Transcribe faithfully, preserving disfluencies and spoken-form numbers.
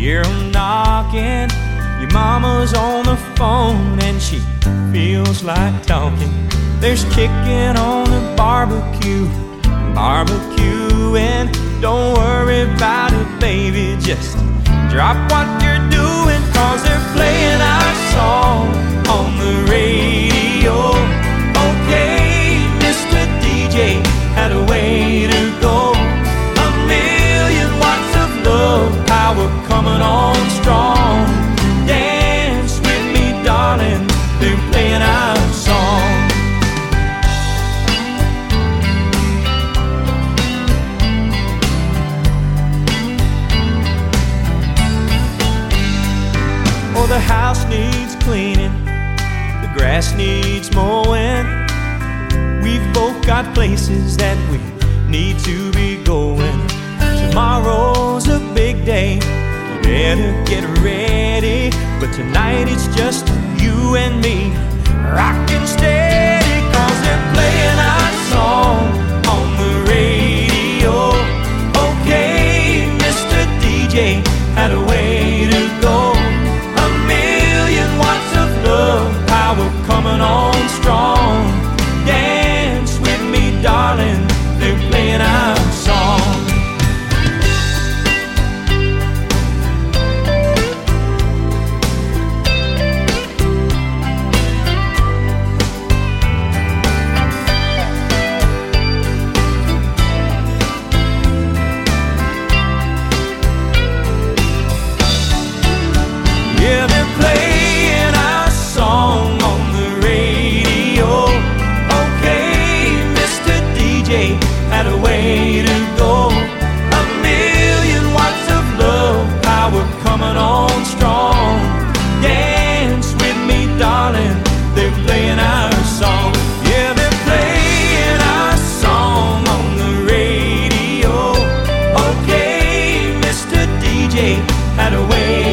hear 'em knocking. Your mama's on the phone and she feels like talking. There's chicken on the barbecue, barbecuing. Don't worry about it, baby, just drop what you're doing, 'cause they're playing our song on the radio. Okay, Mister D J had a way to go. A million watts of love power coming on strong. Dance with me, darling, they're playing our song. Oh, the house needs cleaning, the grass needs mowing. We've both got places that we need to be going. Tomorrow's a big day, you better get ready. But tonight it's just you and me, rockin' steady, 'cause they're playing our song on the radio. Okay, Mister D J had a way to go. A million watts of love power coming on strong. Dance with me, darling, they're playing our song. Yeah, they're playing our song on the radio. Okay, Mister D J had a way to go. A million watts of love power coming on strong. Dance with me, darling, they're playing our song. Yeah, they're playing our song on the radio. Okay, Mister D J had a way